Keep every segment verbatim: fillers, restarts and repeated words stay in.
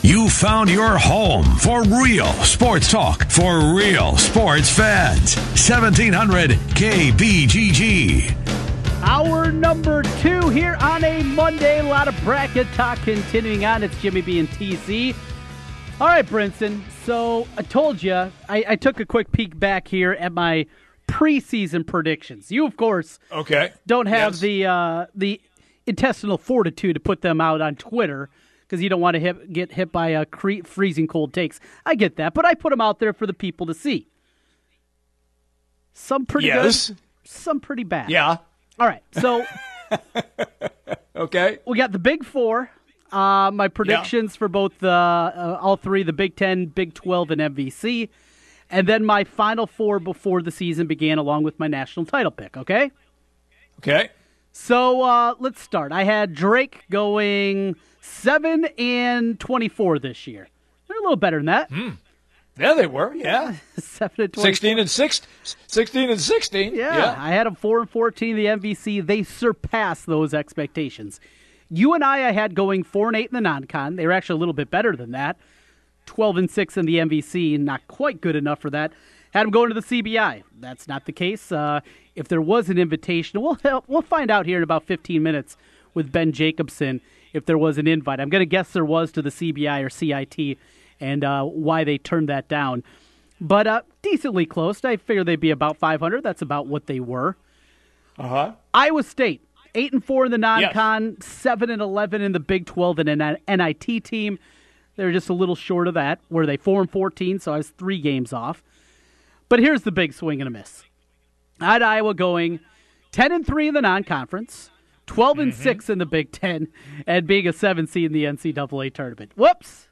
You found your home for real sports talk for real sports fans. seventeen hundred K B G G. Hour number two here on a Monday. A lot of bracket talk continuing on. It's Jimmy B and T C. All right, Brinson. So I told you, I, I took a quick peek back here at my preseason predictions. You, of course, okay, don't have yes. the uh, the intestinal fortitude to put them out on Twitter because you don't want to hit, get hit by uh, cre- freezing cold takes. I get that, but I put them out there for the people to see. Some pretty yes. good, some pretty bad. Yeah. All right, so okay, we got the Big Four. Uh, my predictions yeah. for both the uh, all three, the Big Ten, Big twelve, and M V C, and then my Final Four before the season began, along with my national title pick. Okay. Okay. So uh, let's start. I had Drake going seven and twenty-four this year. They're a little better than that. Hmm. Yeah, they were. Yeah, seven and twenty-four. Sixteen and six. Sixteen and sixteen. Yeah, yeah. I had them four and fourteen in the M V C. They surpassed those expectations. You and I, I had going four and eight in the non-con. They were actually a little bit better than that. Twelve and six in the M V C, not quite good enough for that. Had them going to the C B I. That's not the case. Uh, if there was an invitation, we'll help, we'll find out here in about fifteen minutes with Ben Jacobson if there was an invite. I'm going to guess there was to the C B I or C I T, and uh, why they turned that down. But uh, decently close. I figured they'd be about five hundred. That's about what they were. Uh huh. Iowa State. Eight and four in the non-con, yes. seven and eleven in the Big twelve and an N I T team. They were just a little short of that. Were they four and fourteen? So I was three games off. But here's the big swing and a miss. I had Iowa going ten and three in the non-conference, twelve and mm-hmm. six in the Big Ten, and being a seven seed in the N C double A tournament. Whoops.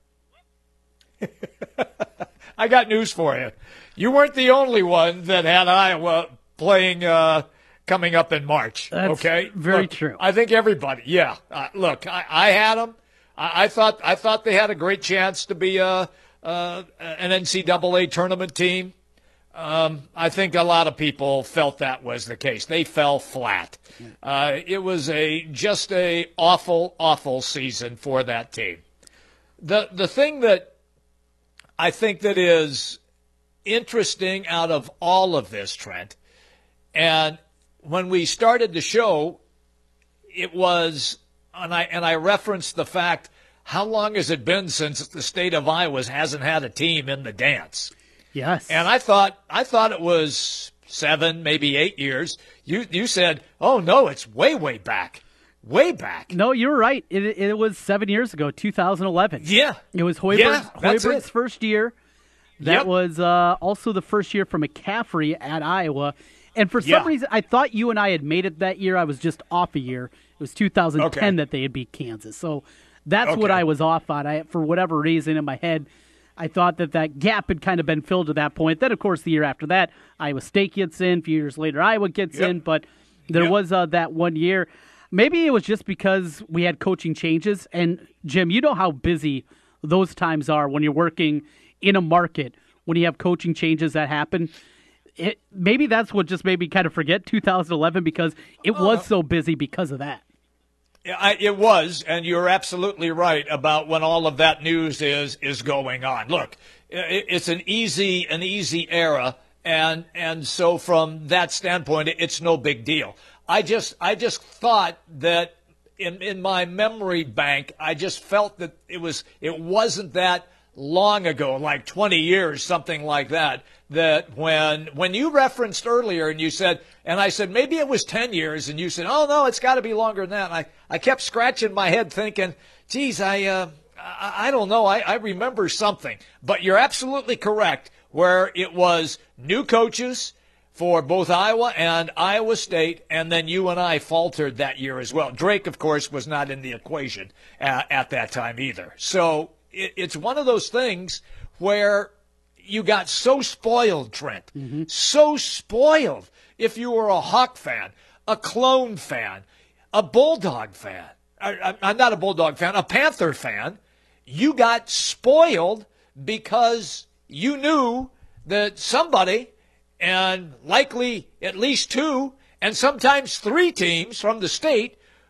I got news for you. You weren't the only one that had Iowa playing. Uh, Coming up in March, That's okay? Very look, true. I think everybody, yeah. Uh, look, I, I had them. I, I thought I thought they had a great chance to be a, uh, an N C double A tournament team. Um, I think a lot of people felt that was the case. They fell flat. Uh, it was a just a awful, awful season for that team. The the thing that I think that is interesting out of all of this, Trent, and when we started the show, it was, and I and I referenced the fact, how long has it been since the state of Iowa hasn't had a team in the dance? Yes. And I thought I thought it was seven, maybe eight years. You you said, oh no, it's way way back, way back. No, you're right. It it was seven years ago, two thousand eleven. Yeah. It was Hoiberg, yeah, Hoiberg's first year. That yep. was uh, also the first year for McCaffrey at Iowa. And for some yeah. reason, I thought you and I had made it that year. I was just off a year. It was two thousand ten okay. that they had beat Kansas. So that's okay. what I was off on. I, for whatever reason in my head, I thought that that gap had kind of been filled to that point. Then, of course, the year after that, Iowa State gets in. A few years later, Iowa gets yep. in. But there yep. was uh, that one year. Maybe it was just because we had coaching changes. And, Jim, you know how busy those times are when you're working in a market, when you have coaching changes that happen. It, maybe that's what just made me kind of forget two thousand eleven because it uh, was so busy because of that. I, it was, and you're absolutely right about when all of that news is is going on. Look, it, it's an easy an easy era, and and so from that standpoint, it's no big deal. I just I just thought that in in my memory bank, I just felt that it was it wasn't that long ago, like twenty years, something like that, that when when you referenced earlier and you said, and I said, maybe it was ten years, and you said, oh, no, it's got to be longer than that. And I, I kept scratching my head thinking, geez, I, uh, I, I don't know, I, I remember something. But you're absolutely correct, where it was new coaches for both Iowa and Iowa State, and then you and I faltered that year as well. Drake, of course, was not in the equation uh, at that time either. So it's one of those things where you got so spoiled, Trent, mm-hmm. so spoiled. If you were a Hawk fan, a Clone fan, a Bulldog fan, I'm not a Bulldog fan, a Panther fan, you got spoiled because you knew that somebody, and likely at least two, and sometimes three teams from the state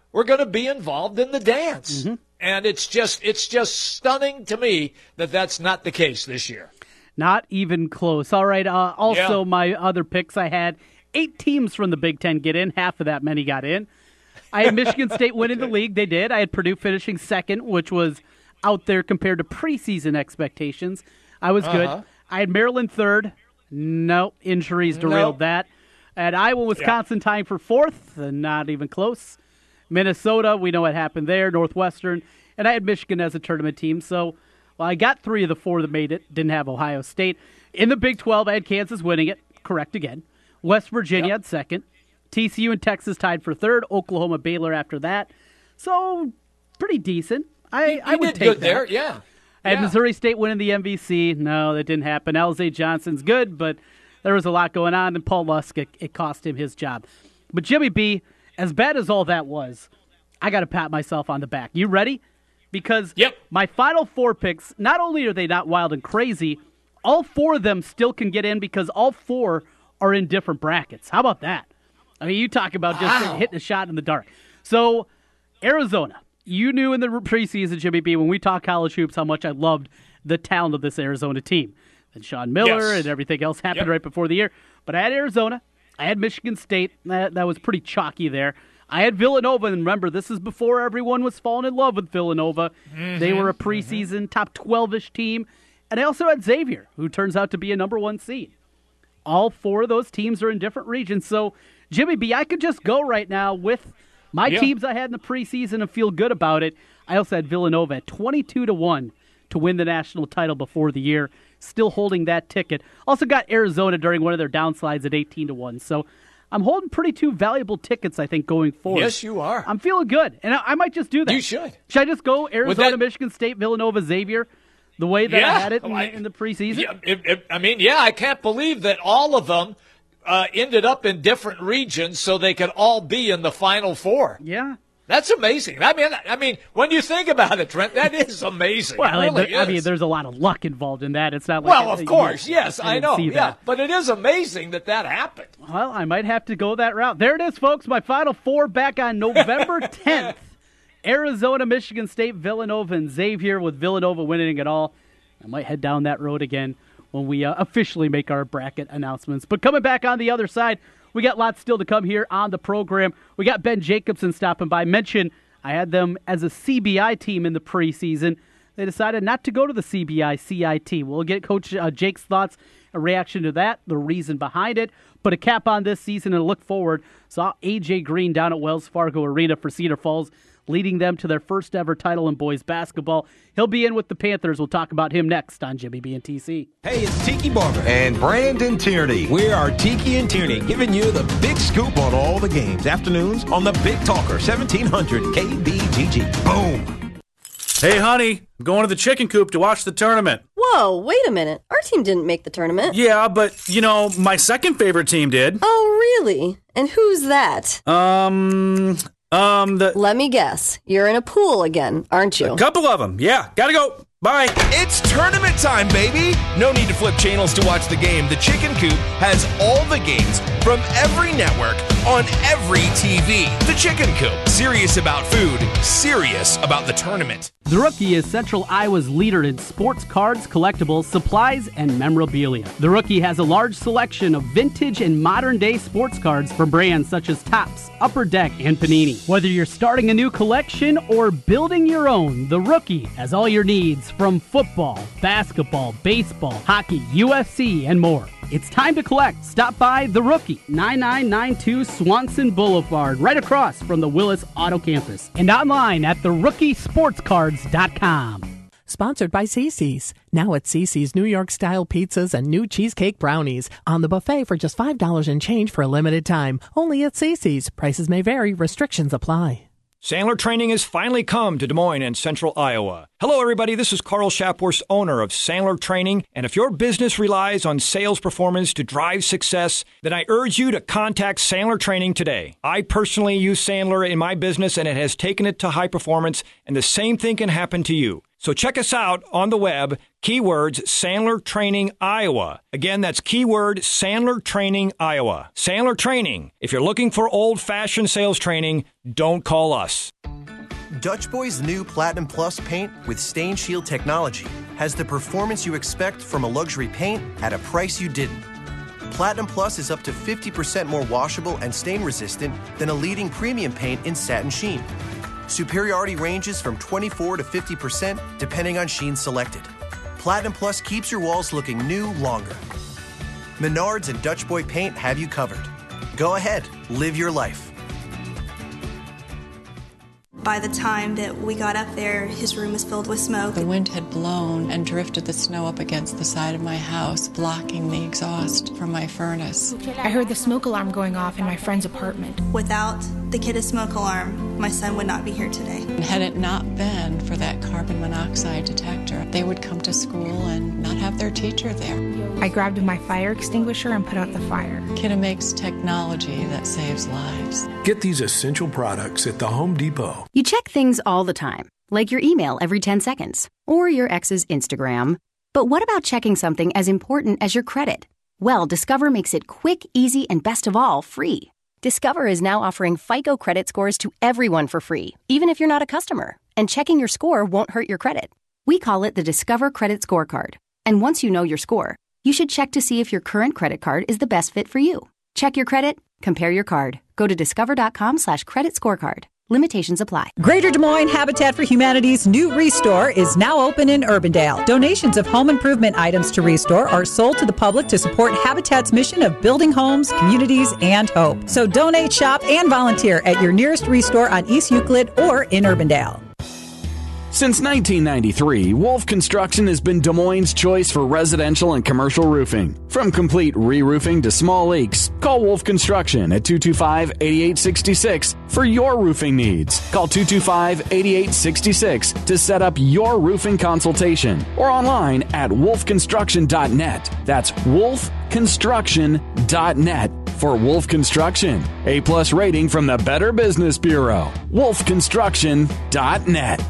were going to be involved in the dance. Mm-hmm. And it's just it's just stunning to me that that's not the case this year. Not even close. All right, uh, also Yeah. my other picks I had, eight teams from the Big Ten get in. Half of that many got in. I had Michigan State winning the league. They did. I had Purdue finishing second, which was out there compared to preseason expectations. I was good. Uh-huh. I had Maryland third. No, injuries derailed Nope. that. And Iowa, Wisconsin Yeah. tying for fourth, and not even close. Minnesota, we know what happened there. Northwestern, and I had Michigan as a tournament team. So, well, I got three of the four that made it. Didn't have Ohio State. In the Big twelve, I had Kansas winning it. Correct again. West Virginia Yep. had second. T C U and Texas tied for third. Oklahoma, Baylor after that. So, pretty decent. I, You, I you would did take good that. there, yeah. I had Yeah. Missouri State winning the M V C. No, that didn't happen. L J Johnson's good, but there was a lot going on, and Paul Lusk, it, it cost him his job. But Jimmy B, as bad as all that was, I got to pat myself on the back. You ready? Because Yep. my final four picks, not only are they not wild and crazy, all four of them still can get in because all four are in different brackets. How about that? I mean, you talk about just Wow. hitting a shot in the dark. So, Arizona. You knew in the preseason, Jimmy B, when we talk college hoops, how much I loved the talent of this Arizona team. And Sean Miller Yes. and everything else happened Yep. right before the year. But I had Arizona. I had Michigan State. That, that was pretty chalky there. I had Villanova, and remember, this is before everyone was falling in love with Villanova. Mm-hmm. They were a preseason top twelve-ish team. And I also had Xavier, who turns out to be a number one seed. All four of those teams are in different regions. So, Jimmy B, I could just go right now with my Yeah. teams I had in the preseason and feel good about it. I also had Villanova at twenty-two to one to win the national title before the year, still holding that ticket. Also got Arizona during one of their downslides at eighteen to one. So I'm holding pretty two valuable tickets, I think, going forward. Yes, you are. I'm feeling good, and I, I might just do that. You should. Should I just go Arizona, that- Michigan State, Villanova, Xavier, the way that I Yeah. had it in, I- in the preseason? Yeah, it, it, I mean, yeah, I can't believe that all of them uh, ended up in different regions so they could all be in the Final Four. Yeah. That's amazing. I mean, I mean, when you think about it, Trent, that is amazing. Well, it really there- I is. mean, there's a lot of luck involved in that. It's not like well, uh, of course, you- yes, I I didn't know. see Yeah, that. but it is amazing that that happened. Well, I might have to go that route. There it is, folks. My Final Four back on November tenth. Arizona, Michigan State, Villanova, and Xavier, with Villanova winning it all. I might head down that road again when we uh, officially make our bracket announcements. But coming back on the other side, we got lots still to come here on the program. We got Ben Jacobson stopping by. Mention I had them as a C B I team in the preseason. They decided not to go to the C B I C I T. We'll get Coach uh, Jake's thoughts, a reaction to that, the reason behind it. Put a cap on this season and look forward. Saw A J Green down at Wells Fargo Arena for Cedar Falls, leading them to their first ever title in boys basketball. He'll be in with the Panthers. We'll talk about him next on Jimmy B and T C. Hey, it's Tiki Barber. And Brandon Tierney. We are Tiki and Tierney, giving you the big scoop on all the games. Afternoons on the Big Talker, seventeen hundred K B G G. Boom. Hey, honey, I'm going to the chicken coop to watch the tournament. Whoa, wait a minute. Our team didn't make the tournament. Yeah, but, you know, my second favorite team did. Oh, really? And who's that? Um, um, the... Let me guess. You're in a pool again, aren't you? A couple of them. Yeah, gotta go. Bye. It's tournament time, baby! No need to flip channels to watch the game. The Chicken Coop has all the games from every network on every T V. The Chicken Coop. Serious about food, serious about the tournament. The Rookie is Central Iowa's leader in sports cards, collectibles, supplies, and memorabilia. The Rookie has a large selection of vintage and modern-day sports cards from brands such as Topps, Upper Deck, and Panini. Whether you're starting a new collection or building your own, The Rookie has all your needs from football, basketball, baseball, hockey, U F C, and more. It's time to collect. Stop by The Rookie, ninety-nine ninety-two Swanson Boulevard, right across from the Willis Auto Campus, and online at the rookie sports cards dot com. Sponsored by Cece's. Now at Cece's, New York-style pizzas and new cheesecake brownies. On the buffet for just five dollars and change for a limited time. Only at Cece's. Prices may vary. Restrictions apply. Sandler Training has finally come to Des Moines and Central Iowa. Hello, everybody. This is Carl Shapworth, owner of Sandler Training. And if your business relies on sales performance to drive success, then I urge you to contact Sandler Training today. I personally use Sandler in my business, and it has taken it to high performance, and the same thing can happen to you. So check us out on the web, keywords Sandler Training Iowa. Again, that's keyword Sandler Training Iowa. Sandler Training. If you're looking for old-fashioned sales training, don't call us. Dutch Boy's new Platinum Plus paint with Stain Shield technology has the performance you expect from a luxury paint at a price you didn't. Platinum Plus is up to fifty percent more washable and stain resistant than a leading premium paint in satin sheen. Superiority ranges from twenty-four to fifty percent depending on sheen selected. Platinum Plus keeps your walls looking new longer. Menards and Dutch Boy Paint have you covered. Go ahead, live your life. By the time that we got up there, his room was filled with smoke. The wind had blown and drifted the snow up against the side of my house, blocking the exhaust from my furnace. I heard the smoke alarm going off in my friend's apartment. Without the kid's smoke alarm, my son would not be here today. And had it not been for that carbon monoxide detector, they would come to school and not have their teacher there. I grabbed my fire extinguisher and put out the fire. Kidda makes technology that saves lives. Get these essential products at the Home Depot. You check things all the time, like your email every ten seconds, or your ex's Instagram. But what about checking something as important as your credit? Well, Discover makes it quick, easy, and best of all, free. Discover is now offering FICO credit scores to everyone for free, even if you're not a customer. And checking your score won't hurt your credit. We call it the Discover Credit Scorecard. And once you know your score, you should check to see if your current credit card is the best fit for you. Check your credit, compare your card. Go to discover.com slash credit scorecard. Limitations apply. Greater Des Moines Habitat for Humanity's new Restore is now open in Urbandale. Donations of home improvement items to Restore are sold to the public to support Habitat's mission of building homes, communities, and hope. So donate, shop, and volunteer at your nearest Restore on East Euclid or in Urbandale. Since nineteen ninety-three, Wolf Construction has been Des Moines' choice for residential and commercial roofing. From complete re-roofing to small leaks, call Wolf Construction at two two five, eight eight six six for your roofing needs. Call two two five, eight eight six six to set up your roofing consultation or online at wolf construction dot net. That's wolf construction dot net for Wolf Construction. A-plus rating from the Better Business Bureau. wolf construction dot net.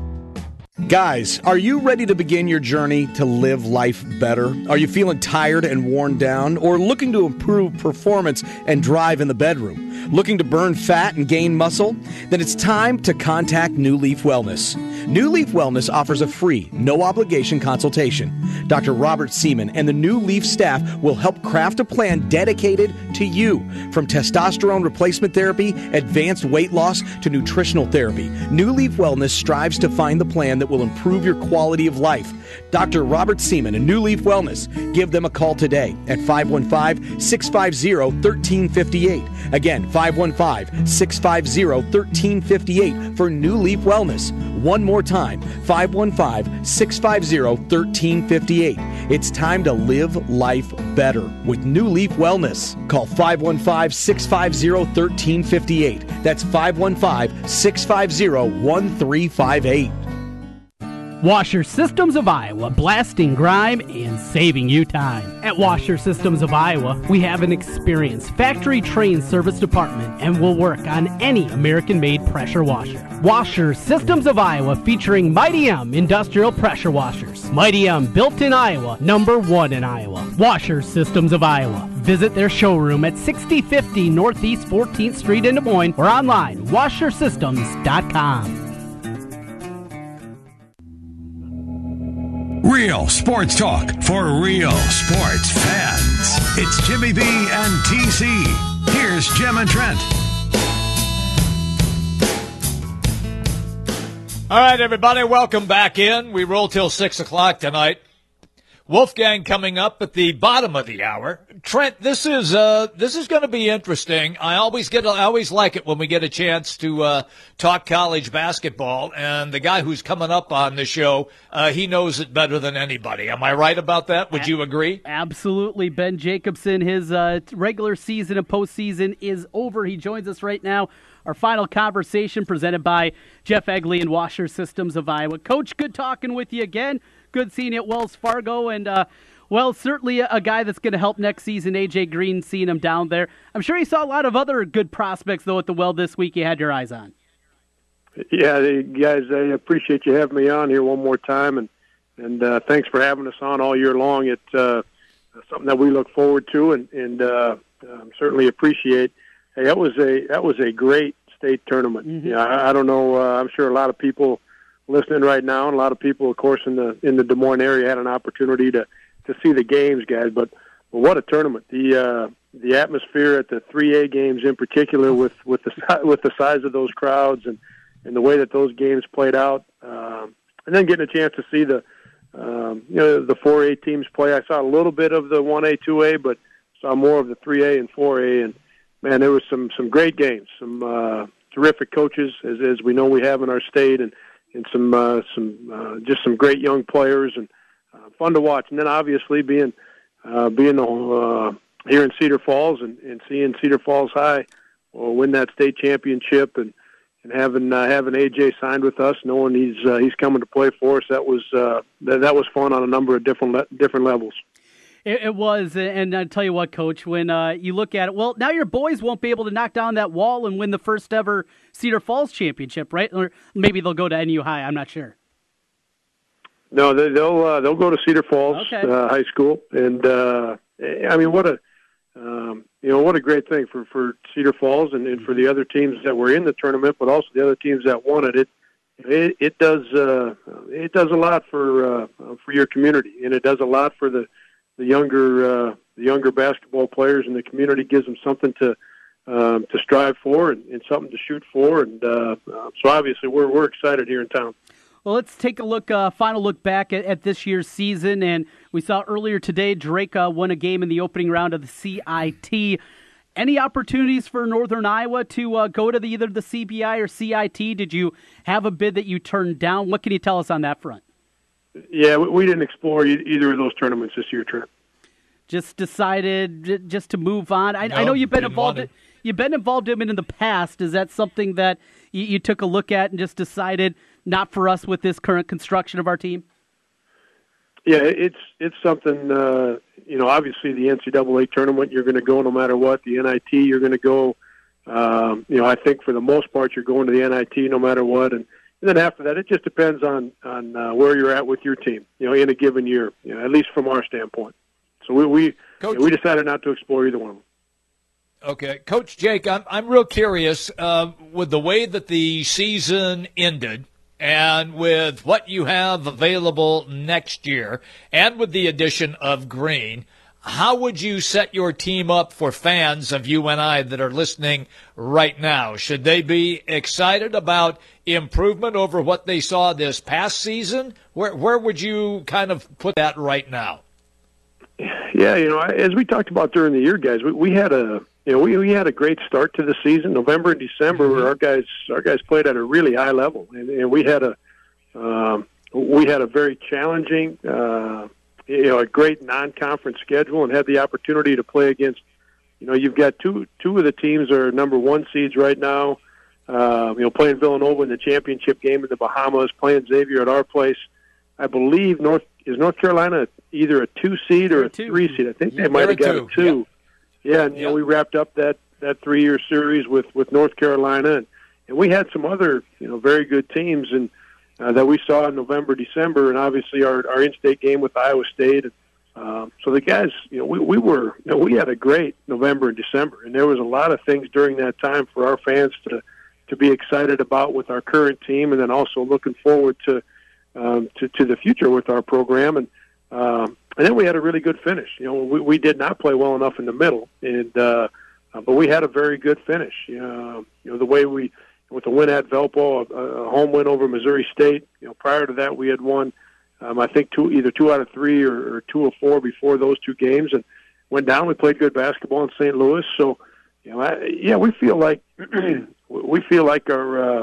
Guys, are you ready to begin your journey to live life better? Are you feeling tired and worn down, or looking to improve performance and drive in the bedroom? Looking to burn fat and gain muscle? Then it's time to contact New Leaf Wellness. New Leaf Wellness offers a free, no-obligation consultation. Doctor Robert Seaman and the New Leaf staff will help craft a plan dedicated to you. From testosterone replacement therapy, advanced weight loss, to nutritional therapy, New Leaf Wellness strives to find the plan that will improve your quality of life. Doctor Robert Seaman and New Leaf Wellness. Give them a call today at five one five, six five zero, one three five eight. Again, five one five, six five zero, one three five eight for New Leaf Wellness. One more time, five one five, six five zero, one three five eight. It's time to live life better with New Leaf Wellness. Call five one five, six five zero, one three five eight. That's five one five, six five zero, one three five eight. Washer Systems of Iowa, blasting grime and saving you time. At Washer Systems of Iowa, we have an experienced factory-trained service department and will work on any American-made pressure washer. Washer Systems of Iowa, featuring Mighty M industrial pressure washers. Mighty M, built in Iowa, number one in Iowa. Washer Systems of Iowa. Visit their showroom at sixty fifty Northeast fourteenth Street in Des Moines or online, washer systems dot com. Real sports talk for real sports fans. It's Jimmy B and T C. Here's Jim and Trent. All right, everybody, welcome back in. We roll till six o'clock tonight. Wolfgang coming up at the bottom of the hour. Trent, this is uh this is going to be interesting. I always get I always like it when we get a chance to uh talk college basketball, and the guy who's coming up on the show, uh he knows it better than anybody. Am I right about that? Would you agree? Absolutely. Ben Jacobson, his uh regular season and postseason is over. He joins us right now. Our final conversation presented by Jeff Egley and Washer Systems of Iowa. Coach, good talking with you again. Good seeing you at Wells Fargo, and, uh, well, certainly a, a guy that's going to help next season, A J Green, seeing him down there. I'm sure you saw a lot of other good prospects, though, at the Well this week you had your eyes on. Yeah, hey, guys, I appreciate you having me on here one more time, and and uh, thanks for having us on all year long. It's uh, something that we look forward to, and and uh, um, certainly appreciate. Hey, that was a that was a great state tournament. Mm-hmm. Yeah, I, I don't know. Uh, I'm sure a lot of people listening right now, and a lot of people, of course, in the in the Des Moines area, had an opportunity to to see the games, guys. But, but what a tournament! The uh, the atmosphere at the three A games, in particular, with with the with the size of those crowds and. and the way that those games played out, um, and then getting a chance to see the, um, you know, the four A teams play. I saw a little bit of the one A, two A, but saw more of the three A and four A. And man, there was some some great games, some uh, terrific coaches, as as we know we have in our state, and and some uh, some uh, just some great young players, and uh, fun to watch. And then obviously being uh, being uh, here in Cedar Falls and, and seeing Cedar Falls High uh, win that state championship, and. And having uh, having A J signed with us, knowing he's uh, he's coming to play for us, that was uh, that, that was fun on a number of different le- different levels. It, it was, and I tell you what, Coach, when uh, you look at it, well, now your boys won't be able to knock down that wall and win the first ever Cedar Falls championship, right? Or maybe they'll go to N U High. I'm not sure. No, they, they'll uh, they'll go to Cedar Falls okay. uh, High School, and uh, I mean, what a um, you know what a great thing for, for Cedar Falls and, and for the other teams that were in the tournament, but also the other teams that won it. It it, it does uh, it does a lot for uh, for your community, and it does a lot for the the younger uh, the younger basketball players in the community. Gives them something to um, to strive for and, and something to shoot for, and uh, so obviously we're we're excited here in town. Well, let's take a look, uh, final look back at, at this year's season. And we saw earlier today Drake uh, won a game in the opening round of the C I T. Any opportunities for Northern Iowa to uh, go to the, either the C B I or C I T? Did you have a bid that you turned down? What can you tell us on that front? Yeah, we didn't explore either of those tournaments this year, Trent. Just decided just to move on. I, no, I know you've been involved. In, you've been involved in it in the past. Is that something that you, you took a look at and just decided not for us with this current construction of our team? Yeah, it's it's something. Uh, you know, obviously the N C double A tournament, you're going to go no matter what. The N I T, you're going to go. Um, you know, I think for the most part, you're going to the N I T no matter what. And, and then after that, it just depends on on uh, where you're at with your team. You know, in a given year. You know, at least from our standpoint. So we we Coach, you know, we decided not to explore either one of them. Okay, Coach Jake, I'm I'm real curious uh, with the way that the season ended. And with what you have available next year, and with the addition of Green, how would you set your team up for fans of U N I that are listening right now? Should they be excited about improvement over what they saw this past season? Where where would you kind of put that right now? Yeah, you know, as we talked about during the year, guys, we, we had a you know we, we had a great start to the season. November and December, mm-hmm. our guys our guys played at a really high level, and, and we had a um, we had a very challenging, uh, you know, a great non-conference schedule, and had the opportunity to play against. You know, you've got two two of the teams are number one seeds right now. Uh, you know, playing Villanova in the championship game in the Bahamas, playing Xavier at our place. I believe North is North Carolina either a two seed or a two. three seed. I think they yeah, might have got two. a two. Yeah, yeah and you yeah. know we wrapped up that, that three year series with, with North Carolina, and, and we had some other you know very good teams and uh, that we saw in November, December, and obviously our, our in-state game with Iowa State. And, um, so the guys, you know, we we were you know, we had a great November and December, and there was a lot of things during that time for our fans to to be excited about with our current team, and then also looking forward to. Um, to, to the future with our program, and um, and then we had a really good finish. You know, we, we did not play well enough in the middle, and uh, uh, but we had a very good finish. Uh, you know, the way we with the win at Valpo, a, a home win over Missouri State. You know, prior to that, we had won, um, I think two either two out of three or, or two of four before those two games, and went down. We played good basketball in Saint Louis, so you know, I, yeah, we feel like we feel like our. Uh,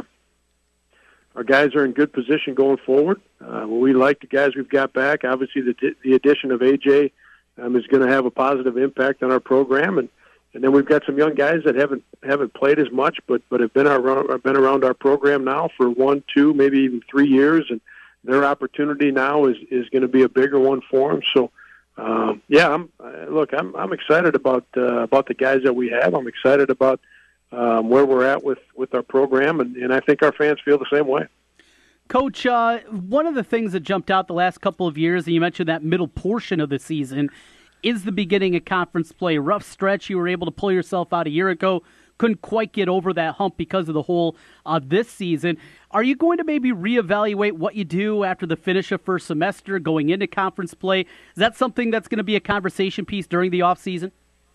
Our guys are in good position going forward. Uh, we like the guys we've got back. Obviously, the the addition of A J um, is going to have a positive impact on our program, and, and then we've got some young guys that haven't haven't played as much, but but have been around been around our program now for one, two, maybe even three years, and their opportunity now is, is going to be a bigger one for them. So, um, yeah, I'm uh, look, I'm I'm excited about uh, about the guys that we have. I'm excited about um, where we're at with, with our program, and, and I think our fans feel the same way. Coach, uh, one of the things that jumped out the last couple of years, and you mentioned that middle portion of the season, is the beginning of conference play. Rough stretch. You were able to pull yourself out a year ago. Couldn't quite get over that hump because of the hole uh, this season. Are you going to maybe reevaluate what you do after the finish of first semester, going into conference play? Is that something that's going to be a conversation piece during the offseason?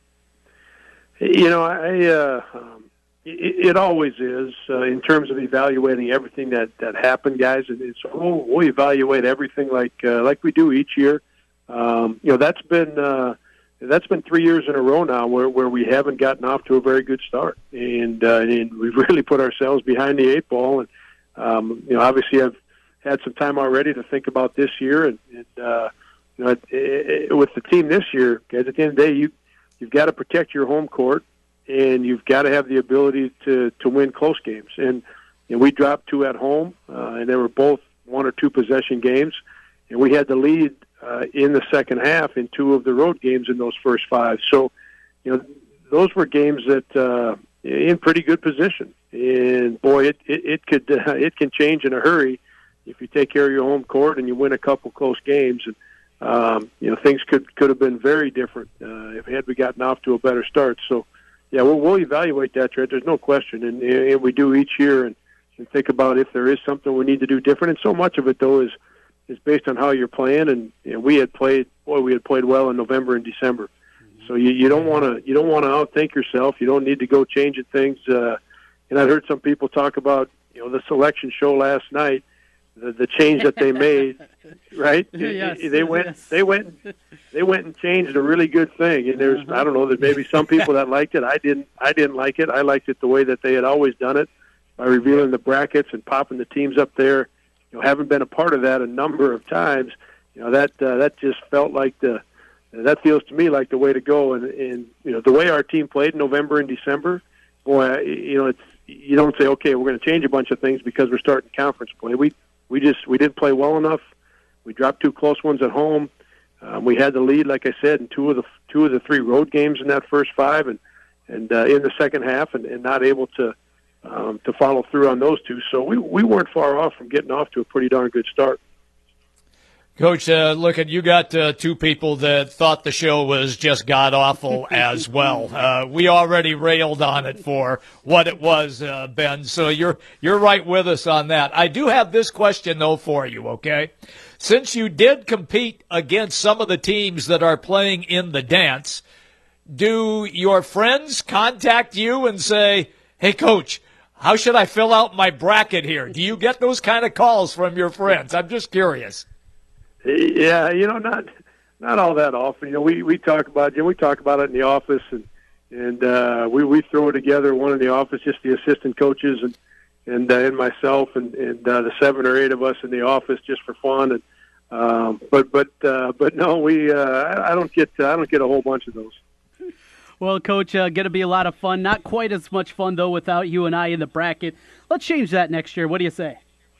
You know, I uh, um, it, it always is uh, in terms of evaluating everything that, that happened, guys. And it's, we'll, we'll evaluate everything like uh, like we do each year. Um, you know, that's been uh, that's been three years in a row now where, where we haven't gotten off to a very good start, and uh, and we've really put ourselves behind the eight ball. And um, you know, obviously, I've had some time already to think about this year, and, and uh, you know, it, it, with the team this year, guys, at the end of the day, you you've got to protect your home court, and you've got to have the ability to to win close games. And and we dropped two at home, uh, and they were both one or two possession games, and we had the lead Uh, in the second half in two of the road games in those first five. So, you know, those were games that uh, in pretty good position. And boy, it it, it could uh, it can change in a hurry if you take care of your home court and you win a couple close games. And um, you know, things could could have been very different uh, if had we gotten off to a better start. So, yeah, we'll, we'll evaluate that, Trent. There's no question, and, and we do each year and, and think about if there is something we need to do different. And so much of it, though, is is based on how you're playing, and you know, we had played. Boy, we had played well in November and December. Mm-hmm. So you, you don't want to you don't want to outthink yourself. You don't need to go changing things. Uh, and I heard some people talk about you know the selection show last night, the, the change that they made. Right? Yes, they went yes. they went they went and changed a really good thing. And there's uh-huh. I don't know, there's maybe some people that liked it. I didn't I didn't like it. I liked it the way that they had always done it, by revealing the brackets and popping the teams up there. You know, haven't been a part of that a number of times. You know, that uh, that just felt like the that feels to me like the way to go. And, and you know, the way our team played in November and December, boy, you know, it's you don't say, okay, we're going to change a bunch of things because we're starting conference play. We we just we didn't play well enough. We dropped two close ones at home. Um, we had the lead, like I said, in two of the two of the three road games in that first five, and and uh, in the second half, and, and not able to. Um, to follow through on those two. So we, we weren't far off from getting off to a pretty darn good start. Coach, uh, look at you got uh, two people that thought the show was just god-awful as well. Uh, we already railed on it for what it was, uh, Ben, so you're you're right with us on that. I do have this question, though, for you, okay? Since you did compete against some of the teams that are playing in the dance, do your friends contact you and say, hey, Coach, how should I fill out my bracket here? Do you get those kind of calls from your friends? I'm just curious. Yeah, you know, not not all that often. You know, we, we talk about you know, we talk about it in the office, and and uh, we we throw it together. One in the office, just the assistant coaches, and and uh, and myself, and and uh, the seven or eight of us in the office, just for fun. And um, but but uh, but no, we uh, I don't get I don't get a whole bunch of those. Well, Coach, uh, going to be a lot of fun. Not quite as much fun, though, without you and I in the bracket. Let's change that next year. What do you say?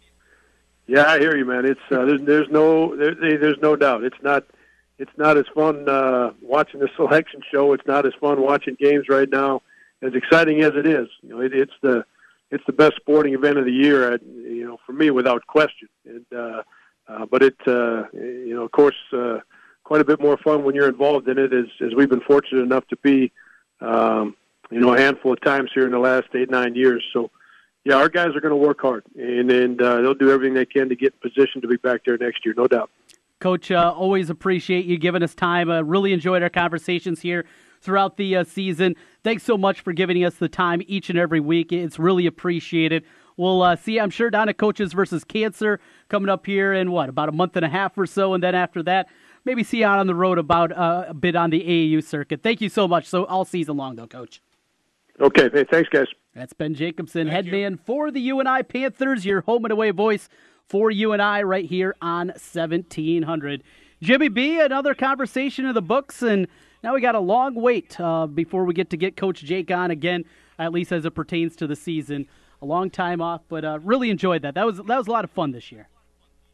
Yeah, I hear you, man. It's uh, there's, there's no there, there's no doubt. It's not it's not as fun uh, watching the selection show. It's not as fun watching games right now. As exciting as it is, you know, it, it's the it's the best sporting event of the year. At, you know, for me, without question. And uh, uh, but it uh, you know, of course. Uh, Quite a bit more fun when you're involved in it, as, as we've been fortunate enough to be, um, you know, a handful of times here in the last eight, nine years. So, yeah, our guys are going to work hard, and, and uh, they'll do everything they can to get in position to be back there next year, no doubt. Coach, uh, always appreciate you giving us time. Uh, really enjoyed our conversations here throughout the uh, season. Thanks so much for giving us the time each and every week. It's really appreciated. We'll uh, see, I'm sure, down at Coaches versus Cancer coming up here in, what, about a month and a half or so, and then after that, maybe see you out on the road about uh, a bit on the A A U circuit. Thank you so much. So all season long, though, Coach. Okay, hey, thanks, guys. That's Ben Jacobson, Thank head you. man for the U N I Panthers, your home and away voice for U N I right here on seventeen hundred. Jimmy B, another conversation in the books, and now we got a long wait uh, before we get to get Coach Jake on again, at least as it pertains to the season. A long time off, but uh, really enjoyed that. That was that was a lot of fun this year.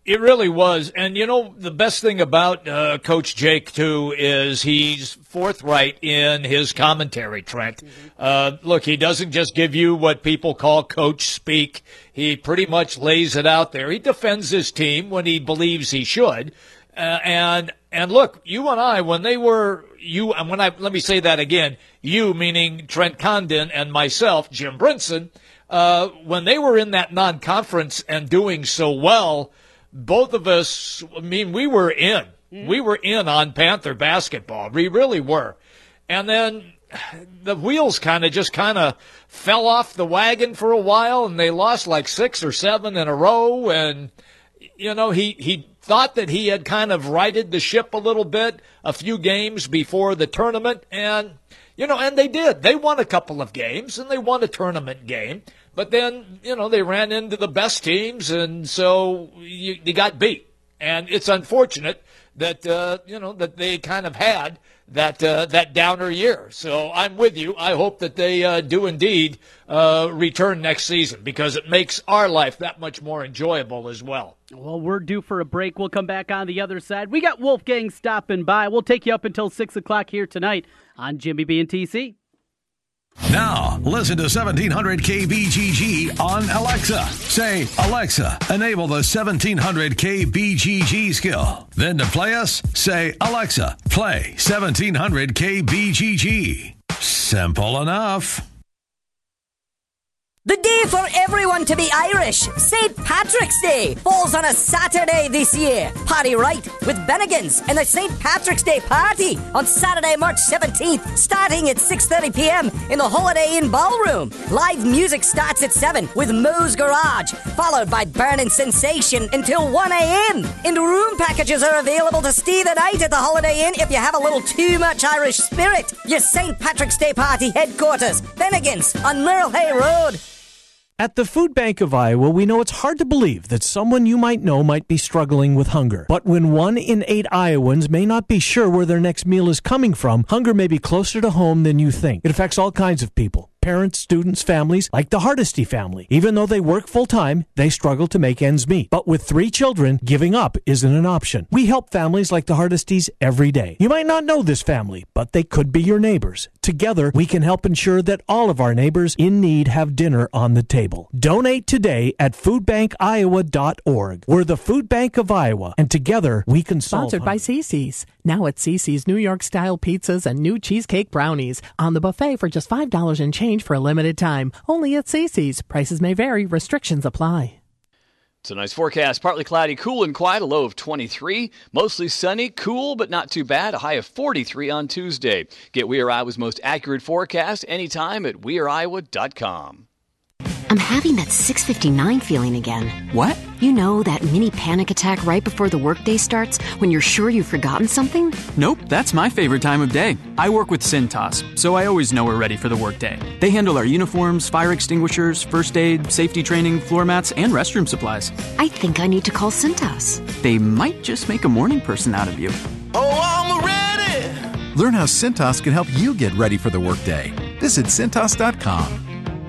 It really was. And, you know, the best thing about uh, Coach Jake, too, is he's forthright in his commentary, Trent. Mm-hmm. Uh, look, he doesn't just give you what people call coach speak. He pretty much lays it out there. He defends his team when he believes he should. Uh, and and look, you and I, when they were you, and when I let me say that again, you meaning Trent Condon and myself, Jim Brinson, uh, when they were in that non-conference and doing so well, both of us, I mean, we were in. Mm-hmm. We were in on Panther basketball. We really were. And then the wheels kind of just kind of fell off the wagon for a while, and they lost like six or seven in a row. And, you know, he, he thought that he had kind of righted the ship a little bit a few games before the tournament. And, you know, and they did. They won a couple of games, and they won a tournament game. But then, you know, they ran into the best teams, and so you, you got beat. And it's unfortunate that, uh, you know, that they kind of had that uh, that downer year. So I'm with you. I hope that they uh, do indeed uh, return next season, because it makes our life that much more enjoyable as well. Well, we're due for a break. We'll come back on the other side. We got Wolfgang stopping by. We'll take you up until six o'clock here tonight on Jimmy B and T C. Now, listen to seventeen hundred K B G G on Alexa. Say, Alexa, enable the seventeen hundred K B G G skill. Then to play us, say, Alexa, play seventeen hundred K B G G. Simple enough. The day for everyone to be Irish, Saint Patrick's Day, falls on a Saturday this year. Party right with Bennigan's and the Saint Patrick's Day party on Saturday, March seventeenth, starting at six thirty p.m. in the Holiday Inn Ballroom. Live music starts at seven with Moe's Garage, followed by Burning Sensation until one a.m. And room packages are available to stay the night at the Holiday Inn if you have a little too much Irish spirit. Your Saint Patrick's Day party headquarters, Bennigan's on Merle Hay Road. At the Food Bank of Iowa, we know it's hard to believe that someone you might know might be struggling with hunger. But when one in eight Iowans may not be sure where their next meal is coming from, hunger may be closer to home than you think. It affects all kinds of people. Parents, students, families, like the Hardesty family. Even though they work full-time, they struggle to make ends meet. But with three children, giving up isn't an option. We help families like the Hardestys every day. You might not know this family, but they could be your neighbors. Together, we can help ensure that all of our neighbors in need have dinner on the table. Donate today at food bank iowa dot org. We're the Food Bank of Iowa, and together we can solve Sponsored by Cece's. Now at Cece's, New York-style pizzas and new cheesecake brownies on the buffet for just five dollars and change for a limited time. Only at Cece's. Prices may vary. Restrictions apply. It's a nice forecast. Partly cloudy, cool and quiet, a low of twenty-three. Mostly sunny, cool, but not too bad. A high of forty-three on Tuesday. Get We Are Iowa's most accurate forecast anytime at we are iowa dot com. I'm having that six fifty-nine feeling again. What? You know, that mini panic attack right before the workday starts when you're sure you've forgotten something? Nope, that's my favorite time of day. I work with Cintas, so I always know we're ready for the workday. They handle our uniforms, fire extinguishers, first aid, safety training, floor mats, and restroom supplies. I think I need to call Cintas. They might just make a morning person out of you. Oh, I'm ready! Learn how Cintas can help you get ready for the workday. Visit Cintas dot com.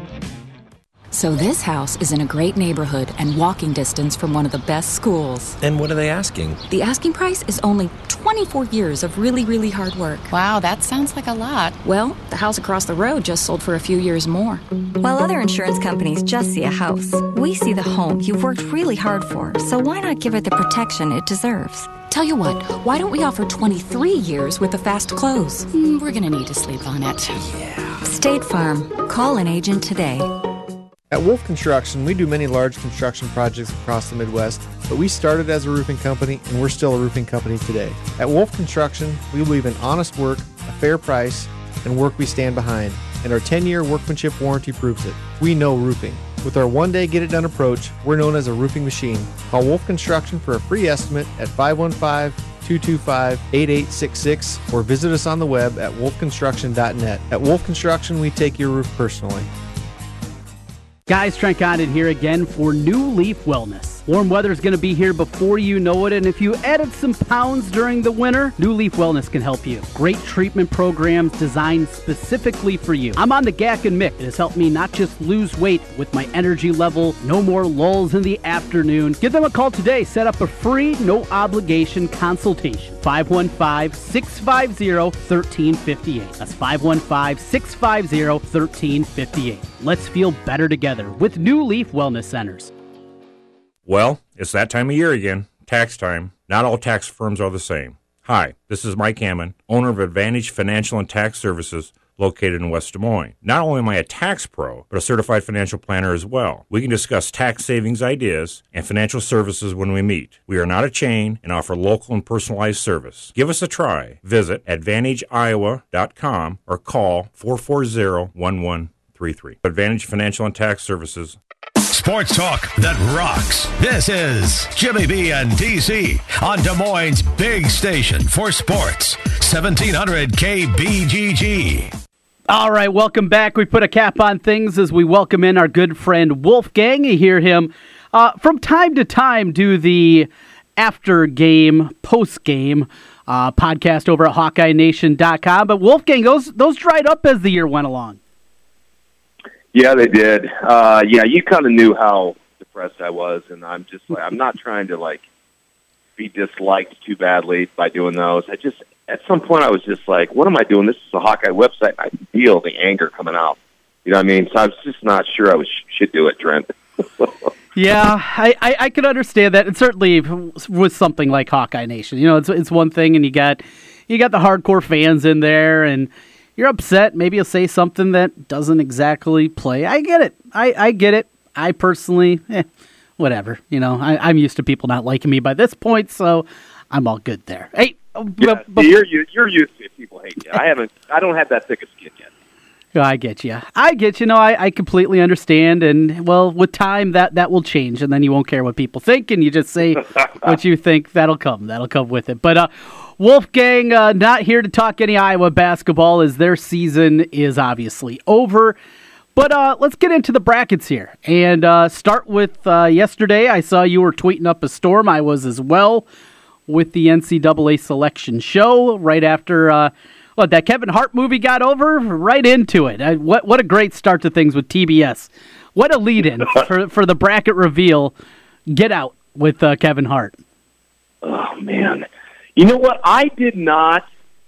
So this house is in a great neighborhood and walking distance from one of the best schools. And what are they asking? The asking price is only twenty-four years of really, really hard work. Wow, that sounds like a lot. Well, the house across the road just sold for a few years more. While other insurance companies just see a house, we see the home you've worked really hard for. So why not give it the protection it deserves? Tell you what, why don't we offer twenty-three years with a fast close? Mm, we're going to need to sleep on it. Yeah. State Farm. Call an agent today. At Wolf Construction, we do many large construction projects across the Midwest, but we started as a roofing company, and we're still a roofing company today. At Wolf Construction, we believe in honest work, a fair price, and work we stand behind, and our ten-year workmanship warranty proves it. We know roofing. With our one-day get-it-done approach, we're known as a roofing machine. Call Wolf Construction for a free estimate at five one five, two two five, eight eight six six or visit us on the web at wolf construction dot net. At Wolf Construction, we take your roof personally. Guys, Trent Condon here again for New Leaf Wellness. Warm weather's going to be here before you know it, and if you added some pounds during the winter, New Leaf Wellness can help you. Great treatment programs designed specifically for you. I'm on the G A C and Mick. It has helped me not just lose weight with my energy level, no more lulls in the afternoon. Give them a call today. Set up a free, no-obligation consultation. five one five, six five zero, one three five eight. That's five one five, six five zero, one three five eight. Let's feel better together with New Leaf Wellness Centers. Well, it's that time of year again, tax time. Not all tax firms are the same. Hi, this is Mike Hammond, owner of Advantage Financial and Tax Services located in West Des Moines. Not only am I a tax pro, but a certified financial planner as well. We can discuss tax savings ideas and financial services when we meet. We are not a chain and offer local and personalized service. Give us a try. Visit advantage iowa dot com or call four four zero, one one three three. Advantage Financial and Tax Services. Sports talk that rocks. This is Jimmy B and D C on Des Moines' big station for sports, seventeen hundred K B G G. All right, welcome back. We put a cap on things as we welcome in our good friend Wolfgang. You hear him uh, from time to time do the after-game, post-game uh, podcast over at Hawkeye Nation dot com. But Wolfgang, those those dried up as the year went along. Yeah, they did. Uh, yeah, you kind of knew how depressed I was, and I'm just like, I'm not trying to like be disliked too badly by doing those. I just, at some point, I was just like, what am I doing? This is a Hawkeye website. I can feel the anger coming out. You know what I mean? So I was just not sure I was should do it, Trent. Yeah, I, I, I could understand that, and certainly with something like Hawkeye Nation, you know, it's it's one thing, and you got you got the hardcore fans in there, and you're upset. Maybe you'll say something that doesn't exactly play. I get it. I, I get it. I personally, eh, whatever. You know, I, I'm used to people not liking me by this point, so I'm all good there. Hey, yeah, b- b- you're you're used to it. People hate you. I haven't. I don't have that thick of skin yet. I get you. I get you. No, I, I completely understand. And, well, with time, that, that will change, and then you won't care what people think, and you just say what you think. That'll come. That'll come with it. But, uh, Wolfgang, uh, not here to talk any Iowa basketball as their season is obviously over. But uh, let's get into the brackets here and uh, start with uh, yesterday. I saw you were tweeting up a storm. I was as well with the N C double A selection show right after uh, well, that Kevin Hart movie got over, right into it. I, what what a great start to things with T B S. What a lead-in for, for the bracket reveal. Get out with uh, Kevin Hart. Oh, man. You know what? I did not.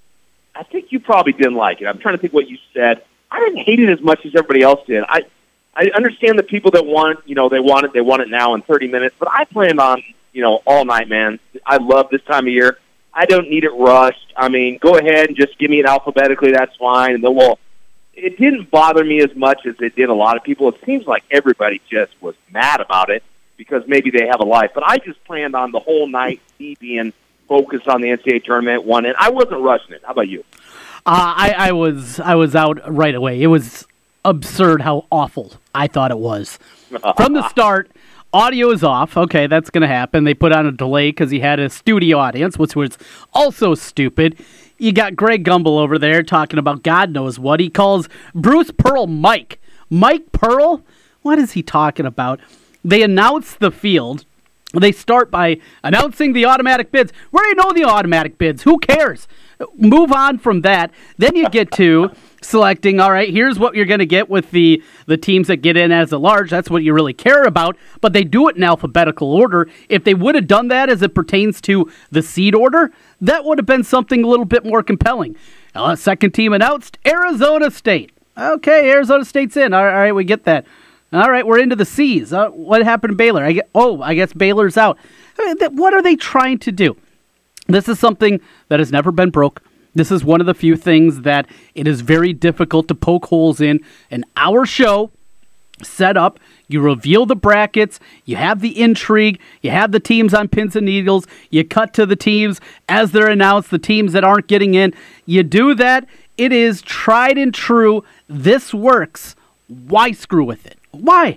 I think you probably didn't like it. I'm trying to think what you said. I didn't hate it as much as everybody else did. I I understand the people that want, you know, they want it, they want it now in thirty minutes, but I planned on, you know, all night, man. I love this time of year. I don't need it rushed. I mean, go ahead and just give me it alphabetically, that's fine. And then we'll, it didn't bother me as much as it did a lot of people. It seems like everybody just was mad about it because maybe they have a life. But I just planned on the whole night me being focused on the N C double A tournament, one, and I wasn't rushing it. How about you? Uh, I, I was I was out right away. It was absurd how awful I thought it was. From the start, audio is off. Okay, that's going to happen. They put on a delay because he had a studio audience, which was also stupid. You got Greg Gumbel over there talking about God knows what. He calls Bruce Pearl Mike. Mike Pearl? What is he talking about? They announce the field. They start by announcing the automatic bids. We already know the automatic bids. Who cares? Move on from that. Then you get to selecting, all right, here's what you're going to get with the, the teams that get in as a large. That's what you really care about. But they do it in alphabetical order. If they would have done that as it pertains to the seed order, that would have been something a little bit more compelling. Uh, second team announced, Arizona State. Okay, Arizona State's in. All right, all right, we get that. All right, we're into the C's. Uh, what happened to Baylor? I get, oh, I guess Baylor's out. I mean, th- what are they trying to do? This is something that has never been broke. This is one of the few things that it is very difficult to poke holes in. An hour show set up, you reveal the brackets, you have the intrigue, you have the teams on pins and needles, you cut to the teams as they're announced, the teams that aren't getting in. You do that. It is tried and true. This works. Why screw with it? Why?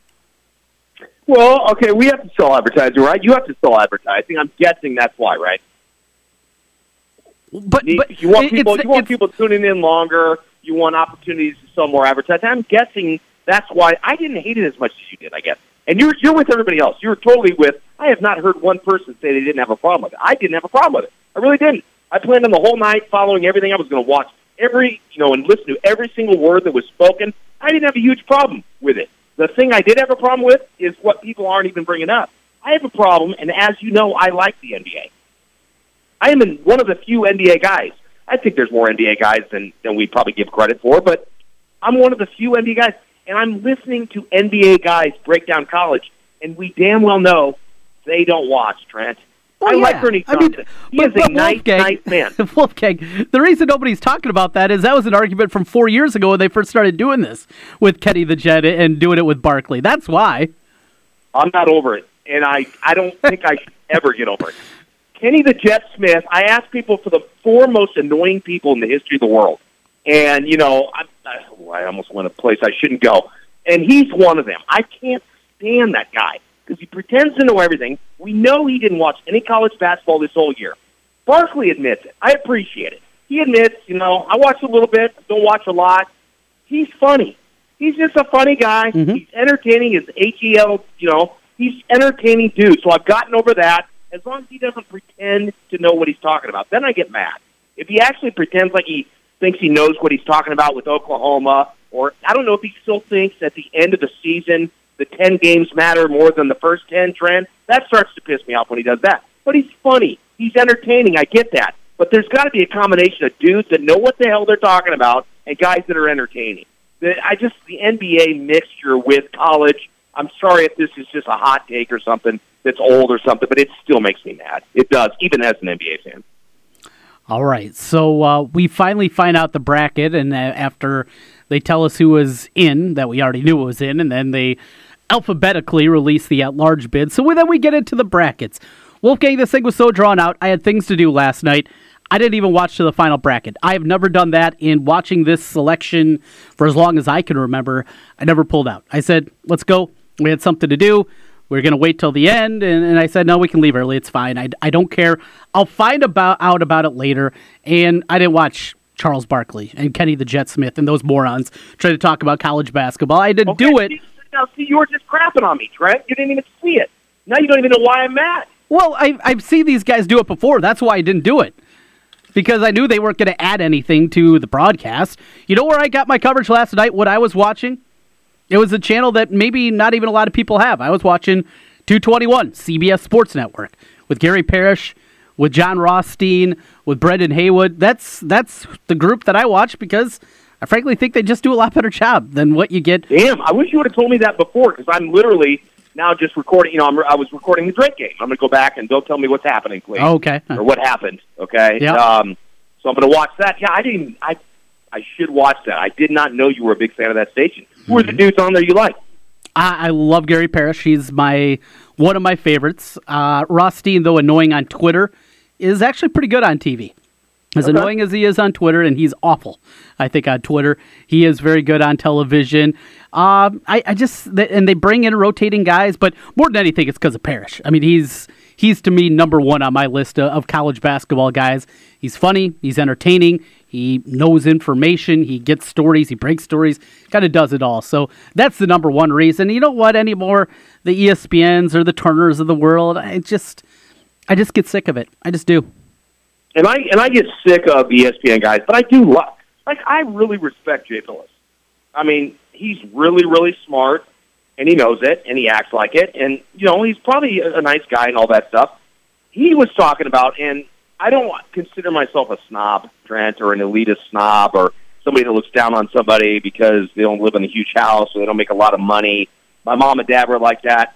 Well, okay, we have to sell advertising, right? You have to sell advertising. I'm guessing that's why, right? But, but you want people, you want people tuning in longer. You want opportunities to sell more advertising. I'm guessing that's why. I didn't hate it as much as you did, I guess. And you're you're with everybody else. You're totally with, I have not heard one person say they didn't have a problem with it. I didn't have a problem with it. I really didn't. I planned on the whole night following everything. I was going to watch every, you know, and listen to every single word that was spoken. I didn't have a huge problem with it. The thing I did have a problem with is what people aren't even bringing up. I have a problem, and as you know, I like the N B A. I am in one of the few N B A guys. I think there's more N B A guys than, than we probably give credit for, but I'm one of the few N B A guys, and I'm listening to N B A guys break down college, and we damn well know they don't watch, Trent. Well, I yeah. like Ernie Johnson. I mean, he but, is a but nice, Wolfgang, nice man. Wolfgang, the reason nobody's talking about that is that was an argument from four years ago when they first started doing this with Kenny the Jet and doing it with Barkley. That's why. I'm not over it, and I, I don't think I should ever get over it. Kenny the Jet Smith, I asked people for the four most annoying people in the history of the world. And, you know, I, I almost went a place I shouldn't go. And he's one of them. I can't stand that guy because he pretends to know everything. We know he didn't watch any college basketball this whole year. Barkley admits it. I appreciate it. He admits, you know, I watch a little bit, don't watch a lot. He's funny. He's just a funny guy. Mm-hmm. He's entertaining. His H E L, you know, he's entertaining dude. So I've gotten over that. As long as he doesn't pretend to know what he's talking about, then I get mad. If he actually pretends like he thinks he knows what he's talking about with Oklahoma, or I don't know if he still thinks at the end of the season the ten games matter more than the first ten, Trent, that starts to piss me off when he does that. But he's funny. He's entertaining. I get that. But there's got to be a combination of dudes that know what the hell they're talking about and guys that are entertaining. The, I just, the N B A mixture with college, I'm sorry if this is just a hot take or something that's old or something, but it still makes me mad. It does, even as an N B A fan. All right, so uh, we finally find out the bracket, and uh, after they tell us who was in, that we already knew was in, and then they alphabetically release the at-large bid. So then we get into the brackets. Wolfgang, this thing was so drawn out. I had things to do last night. I didn't even watch to the final bracket. I have never done that in watching this selection for as long as I can remember. I never pulled out. I said, let's go. We had something to do. We we're going to wait till the end, and, and I said, no, we can leave early. It's fine. I, I don't care. I'll find about out about it later, and I didn't watch Charles Barkley and Kenny the Jet Smith and those morons try to talk about college basketball. I didn't okay, do it. See, now, see, you were just crapping on me, Trent. You didn't even see it. Now you don't even know why I'm mad. Well, I, I've seen these guys do it before. That's why I didn't do it, because I knew they weren't going to add anything to the broadcast. You know where I got my coverage last night, what I was watching? It was a channel that maybe not even a lot of people have. I was watching two twenty-one, C B S Sports Network, with Gary Parrish, with John Rothstein, with Brendan Haywood. That's that's the group that I watch because I frankly think they just do a lot better job than what you get. Damn, I wish you would have told me that before, because I'm literally now just recording. You know, I'm, I was recording the Drake game. I'm going to go back and don't tell me what's happening, please. Oh, okay. Or what happened, okay? Yep. Um, so I'm going to watch that. Yeah, I didn't. I I should watch that. I did not know you were a big fan of that station. Who are the dudes on there you like? I, I love Gary Parrish. He's my one of my favorites. Uh, Rothstein, though annoying on Twitter, is actually pretty good on T V. As okay. annoying as he is on Twitter, and he's awful, I think, on Twitter, he is very good on television. Um, I, I just and they bring in rotating guys, but more than anything, it's because of Parrish. I mean, he's he's to me number one on my list of, of college basketball guys. He's funny, he's entertaining, he knows information, he gets stories, he breaks stories, kind of does it all. So that's the number one reason. You know what? Anymore, the E S P Ns or the Turners of the world, I just I just get sick of it. I just do. And I and I get sick of the E S P N guys, but I do love, like, I really respect Jay Billis. I mean, he's really, really smart, and he knows it, and he acts like it, and, you know, he's probably a nice guy and all that stuff. He was talking about, and I don't consider myself a snob, Trent, or an elitist snob, or somebody that looks down on somebody because they don't live in a huge house or they don't make a lot of money. My mom and dad were like that,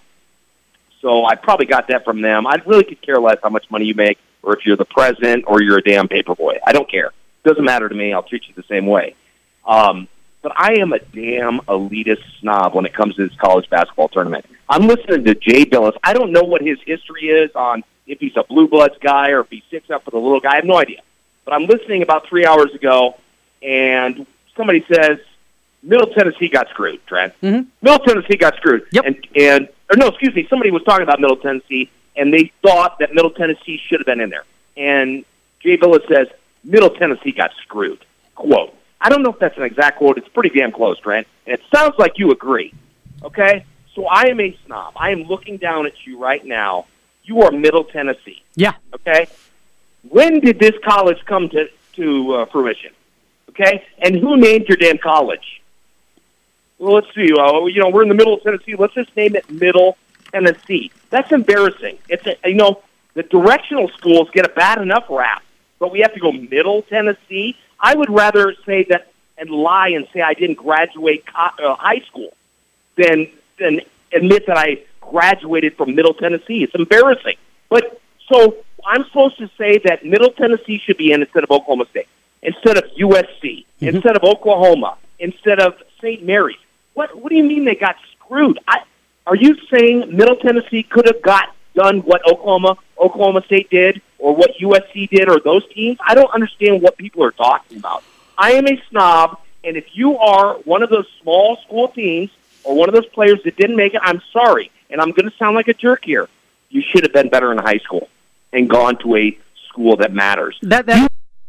so I probably got that from them. I really could care less how much money you make, or if you're the president or you're a damn paper boy. I don't care. It doesn't matter to me. I'll treat you the same way. Um, but I am a damn elitist snob when it comes to this college basketball tournament. I'm listening to Jay Billis. I don't know what his history is on if he's a Blue Bloods guy or if he sticks up for the little guy. I have no idea. But I'm listening about three hours ago, and somebody says, Middle Tennessee got screwed, Trent. Mm-hmm. Middle Tennessee got screwed. Yep. And, and, or no, excuse me, somebody was talking about Middle Tennessee, and they thought that Middle Tennessee should have been in there. And Jay Billis says, Middle Tennessee got screwed. Quote. I don't know if that's an exact quote. It's pretty damn close, Trent. And it sounds like you agree. Okay? So I am a snob. I am looking down at you right now. You are Middle Tennessee. Yeah. Okay? When did this college come to, to uh, fruition? Okay? And who named your damn college? Well, let's see. Uh, you know, we're in the middle of Tennessee. Let's just name it Middle Tennessee. That's embarrassing. It's a, you know, the directional schools get a bad enough rap, but we have to go Middle Tennessee. I would rather say that and lie and say I didn't graduate co- uh, high school than than admit that I graduated from Middle Tennessee. It's embarrassing. But so I'm supposed to say that Middle Tennessee should be in instead of Oklahoma State, instead of U S C, mm-hmm. instead of Oklahoma, instead of Saint Mary's. What What do you mean they got screwed? I, are you saying Middle Tennessee could have got done what Oklahoma Oklahoma State did, or what U S C did, or those teams? I don't understand what people are talking about. I am a snob, and if you are one of those small school teams or one of those players that didn't make it, I'm sorry, and I'm going to sound like a jerk here. You should have been better in high school and gone to a school that matters. That that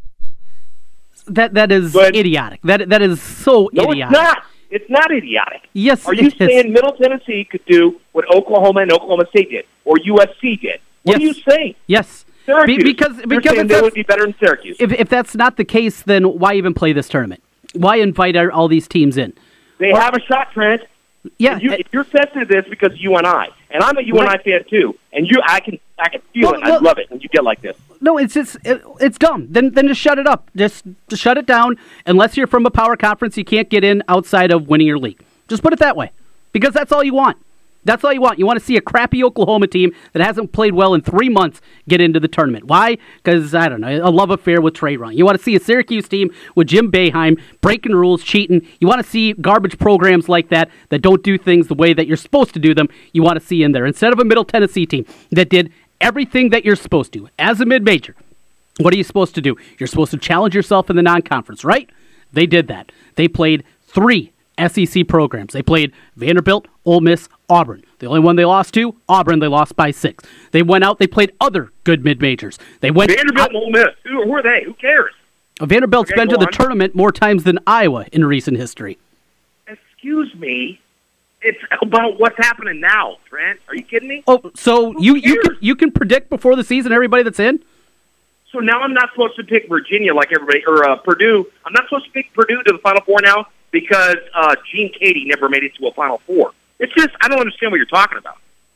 that, that is but, idiotic. That that is so no, idiotic. No, it's not. It's not idiotic. Yes, Are you it saying is. Middle Tennessee could do what Oklahoma and Oklahoma State did, or U S C did? What yes. are you saying? Yes. Syracuse. Be, because You're because saying they would be better than Syracuse. If if that's not the case, then why even play this tournament? Why invite our, all these teams in? They or, have a shot, Trent. Yeah. If, you, if you're sensitive to this because you and I, and I'm a U N I fan too, and you, I can I can feel well, it. I well, love it when you get like this. No, it's just it, it's dumb. Then then just shut it up. Just, just shut it down. Unless you're from a power conference, you can't get in outside of winning your league. Just put it that way, because that's all you want. That's all you want. You want to see a crappy Oklahoma team that hasn't played well in three months get into the tournament. Why? Because, I don't know, a love affair with Trey Ryan. You want to see a Syracuse team with Jim Boeheim breaking rules, cheating. You want to see garbage programs like that that don't do things the way that you're supposed to do them. You want to see in there. Instead of a Middle Tennessee team that did everything that you're supposed to. As a mid-major, what are you supposed to do? You're supposed to challenge yourself in the non-conference, right? They did that. They played three S E C programs. They played Vanderbilt, Ole Miss, Auburn. The only one they lost to, Auburn, they lost by six. They went out, they played other good mid-majors. They went Vanderbilt out, and Ole Miss. Who, who are they? Who cares? Vanderbilt's okay, been to the on. tournament more times than Iowa in recent history. Excuse me. It's about what's happening now, Trent. Are you kidding me? Oh, so you, you, can, you can predict before the season everybody that's in? So now I'm not supposed to pick Virginia like everybody, or uh, Purdue. I'm not supposed to pick Purdue to the Final Four now because uh, Gene Katie never made it to a Final Four. It's just, I don't understand what you're talking about.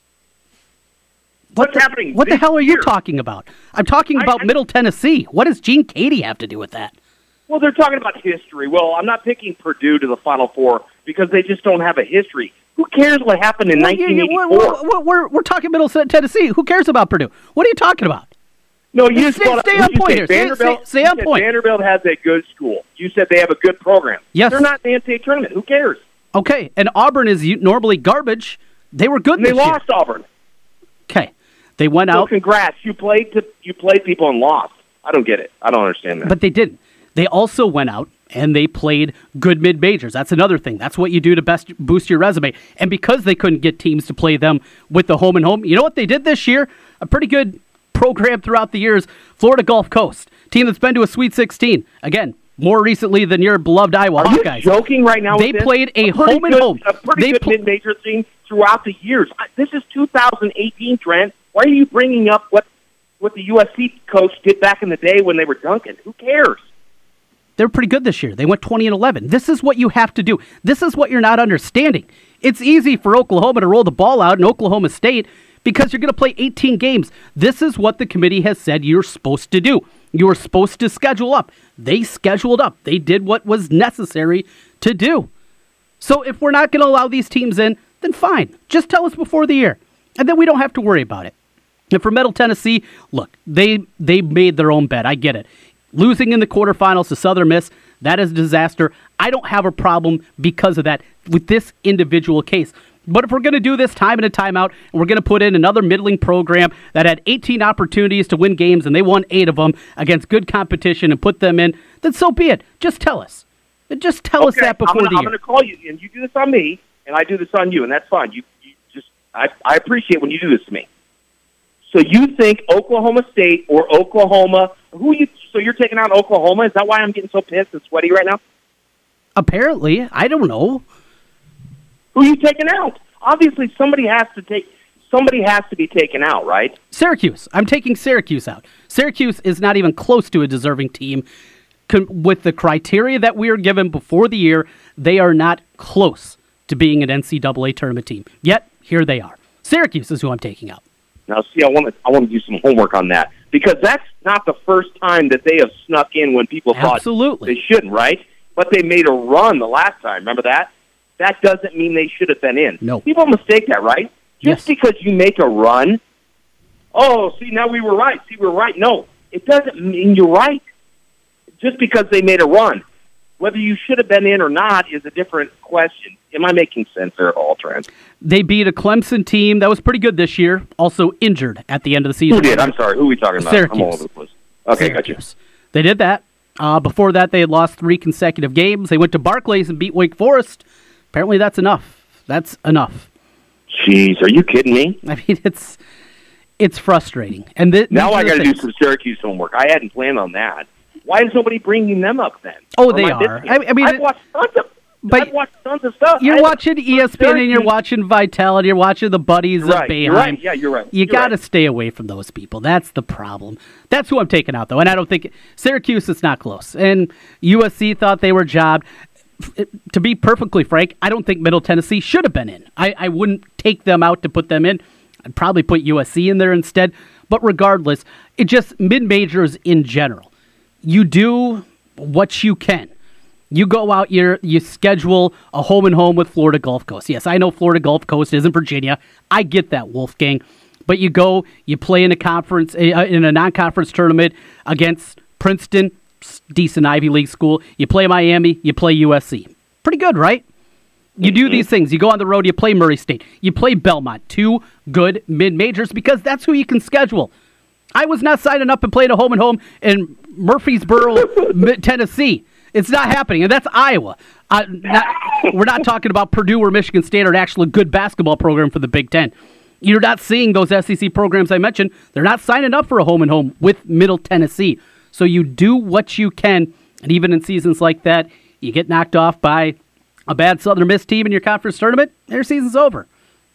What What's the, happening What the hell are year? you talking about? I'm talking I, about I, Middle Tennessee. What does Gene Katie have to do with that? Well, they're talking about history. Well, I'm not picking Purdue to the Final Four because they just don't have a history. Who cares what happened in well, nineteen eighty-four? We're, we're, we're, we're talking Middle Tennessee. Who cares about Purdue? What are you talking about? No, you stay, just stay on point here. Vanderbilt, stay, stay on point. Vanderbilt has a good school. You said they have a good program. Yes. They're not in the N C double A tournament. Who cares? Okay, and Auburn is normally garbage. They were good and this they lost year. Auburn. Okay. They went so out. Congrats. You played to you played people and lost. I don't get it. I don't understand that. But they didn't. They also went out and they played good mid-majors. That's another thing. That's what you do to best boost your resume. And because they couldn't get teams to play them with the home and home, you know what they did this year? A pretty good program throughout the years. Florida Gulf Coast, team that's been to a Sweet sixteen. Again, more recently than your beloved Iowa Are Hawkeyes. you joking right now? They with played a, a home good, and home. A pretty they good pl- mid-major team throughout the years. This is two thousand eighteen, Trent. Why are you bringing up what what the U S C coach did back in the day when they were dunking? Who cares? They're pretty good this year. They went twenty and eleven. This is what you have to do. This is what you're not understanding. It's easy for Oklahoma to roll the ball out in Oklahoma State because you're going to play eighteen games. This is what the committee has said you're supposed to do. You were supposed to schedule up. They scheduled up. They did what was necessary to do. So if we're not going to allow these teams in, then fine. Just tell us before the year, and then we don't have to worry about it. And for Middle Tennessee, look, they they made their own bet. I get it. Losing in the quarterfinals to Southern Miss, that is a disaster. I don't have a problem because of that with this individual case. But if we're going to do this time in and time out, and we're going to put in another middling program that had eighteen opportunities to win games, and they won eight of them against good competition and put them in, then so be it. Just tell us. Just tell okay, us that before I'm gonna, the year. I'm going to call you, and you do this on me, and I do this on you, and that's fine. You, you just, I, I appreciate when you do this to me. So you think Oklahoma State or Oklahoma? Who you? So you're taking out Oklahoma? Is that why I'm getting so pissed and sweaty right now? Apparently, I don't know. Who are you taking out? Obviously, somebody has to take. Somebody has to be taken out, right? Syracuse. I'm taking Syracuse out. Syracuse is not even close to a deserving team. Con- with the criteria that we were given before the year, they are not close to being an N C double A tournament team. Yet, here they are. Syracuse is who I'm taking out. Now, see, I want to I want to do some homework on that, because that's not the first time that they have snuck in when people Absolutely. thought they shouldn't, right? But they made a run the last time. Remember that? That doesn't mean they should have been in. No. People mistake that, right? Just yes. because you make a run, oh, see, now we were right. See, we were right. No, it doesn't mean you're right. Just because they made a run. Whether you should have been in or not is a different question. Am I making sense there at all, Trent? They beat a Clemson team that was pretty good this year, also injured at the end of the season. Who did? I'm sorry. Who are we talking about? Syracuse. I'm all over the place. Okay, Syracuse. gotcha. They did that. Uh, before that, they had lost three consecutive games. They went to Barclays and beat Wake Forest. Apparently, that's enough. That's enough. Jeez, are you kidding me? I mean, it's it's frustrating. And th- now I got to do things. some Syracuse homework. I hadn't planned on that. Why is nobody bringing them up then? Oh, Or they am I are. missing I, it? I mean, I've watched tons of. but I've watched tons of stuff. You're I- watching E S P N and you're watching Vitality. You're watching the buddies You're of right. Boeheim. You're right. Yeah, you're right. You You're got to right. stay away from those people. That's the problem. That's who I'm taking out, though. And I don't think Syracuse is not close. And U S C thought they were jobbed. F- To be perfectly frank, I don't think Middle Tennessee should have been in. I, I wouldn't take them out to put them in. I'd probably put U S C in there instead. But regardless, it just mid-majors in general. You do what you can. You go out, you you schedule a home and home with Florida Gulf Coast. Yes, I know Florida Gulf Coast isn't Virginia. I get that, Wolfgang. But you go, you play in a conference, uh, in a non-conference tournament against Princeton, decent Ivy League school. You play Miami, you play U S C. Pretty good, right? You do these things. You go on the road, you play Murray State. You play Belmont. Two good mid-majors because that's who you can schedule. I was not signing up and playing a home and home in Murfreesboro, Mi- Tennessee. It's not happening, and that's Iowa. Uh, not, we're not talking about Purdue or Michigan State or an actual good basketball program for the Big Ten. You're not seeing those S E C programs I mentioned. They're not signing up for a home and home with Middle Tennessee. So you do what you can, and even in seasons like that, you get knocked off by a bad Southern Miss team in your conference tournament, their season's over.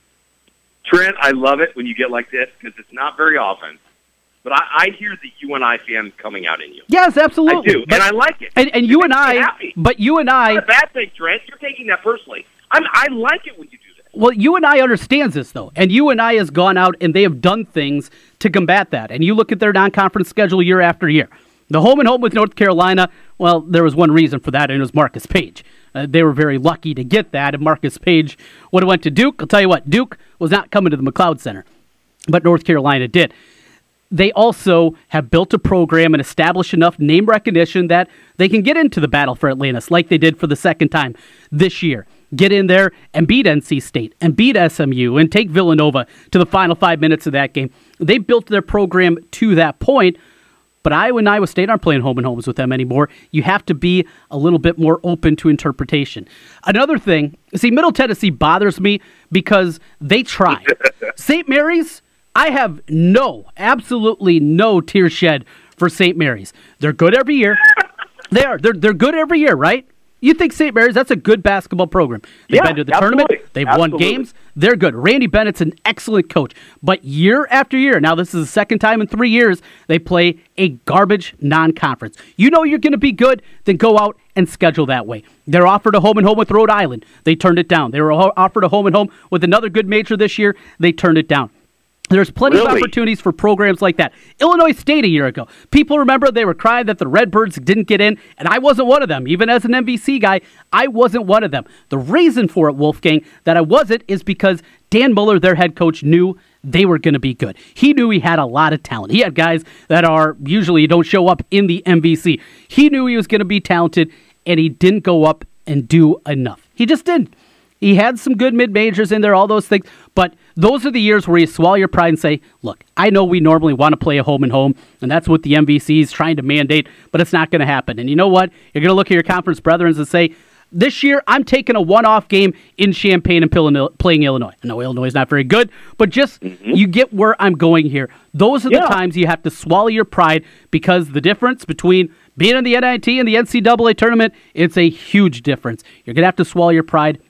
Trent, I love it when you get like this because it's not very often. But I, I hear the U N I fan coming out in you. Yes, absolutely. I do, But- and I like it. And, and It you makes and me I, happy. but you and I, It's not a bad thing, Trent. You're taking that personally. I'm, I like it when you do that. well, you and I understands this, though. And you and I has gone out and they have done things to combat that. And you look at their non-conference schedule year after year. The home and home with North Carolina, well, there was one reason for that, and it was Marcus Page. Uh, they were very lucky to get that. If Marcus Page would have went to Duke, I'll tell you what, Duke was not coming to the McLeod Center. But North Carolina did. They also have built a program and established enough name recognition that they can get into the battle for Atlantis like they did for the second time this year. Get in there and beat N C State and beat S M U and take Villanova to the final five minutes of that game. They built their program to that point, but Iowa and Iowa State aren't playing home and homes with them anymore. You have to be a little bit more open to interpretation. Another thing, see, Middle Tennessee bothers me because they try. Saint Mary's, I have no, absolutely no tears shed for Saint Mary's. They're good every year. They are. They're, they're good every year, right? You think Saint Mary's, that's a good basketball program. They've Yeah, been to the absolutely. tournament. They've won Absolutely. games. They're good. Randy Bennett's an excellent coach. But year after year, now this is the second time in three years, they play a garbage non-conference. You know you're going to be good, then go out and schedule that way. They're offered a home and home with Rhode Island. They turned it down. They were ho- offered a home and home with another good major this year. They turned it down. There's plenty of Really? opportunities for programs like that. Illinois State a year ago. People remember they were crying that the Redbirds didn't get in, and I wasn't one of them. Even as an N B C guy, I wasn't one of them. The reason for it, Wolfgang, that I wasn't is because Dan Muller, their head coach, knew they were going to be good. He knew he had a lot of talent. He had guys that are usually don't show up in the N B C. He knew he was going to be talented, and he didn't go up and do enough. He just didn't. He had some good mid-majors in there, all those things. But those are the years where you swallow your pride and say, look, I know we normally want to play a home and home, and that's what the M V C is trying to mandate, but it's not going to happen. And you know what? You're going to look at your conference brethren and say, this year I'm taking a one-off game in Champaign and playing Illinois. I know Illinois is not very good, but just mm-hmm. you get where I'm going here. Those are Yeah. the times you have to swallow your pride because the difference between being in the N I T and the N C double A tournament, it's a huge difference. You're going to have to swallow your pride